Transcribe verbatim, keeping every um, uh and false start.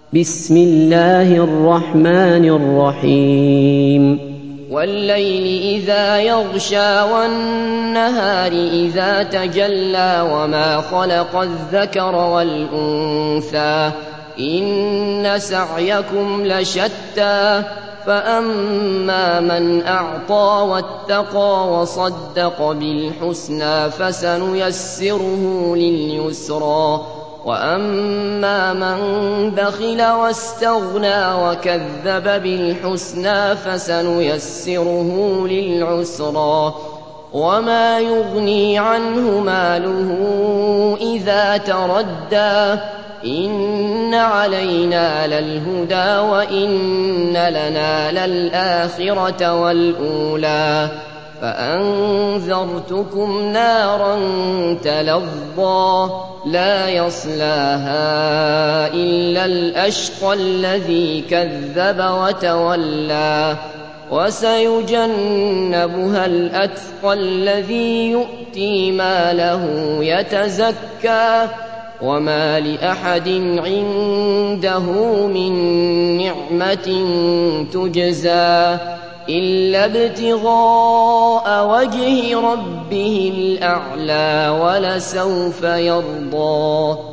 بسم الله الرحمن الرحيم والليل إذا يغشى والنهار إذا تجلى وما خلق الذكر والأنثى إن سعيكم لشتى فأما من أعطى واتقى وصدق بالحسنى فسنيسره لليسرى وأما من بخل واستغنى وكذب بالحسنى فسنيسره للعسرى وما يغني عنه ماله إذا تردى إن علينا للهدى وإن لنا للآخرة والأولى فأنذرتكم نارا تلظى لا يصلاها إلا الأشقى الذي كذب وتولى وسيجنبها الأتقى الذي يؤتي ماله يتزكى وما لأحد عنده من نعمة تجزى إلا ابتغاء وجه ربه الأعلى ولسوف يرضى.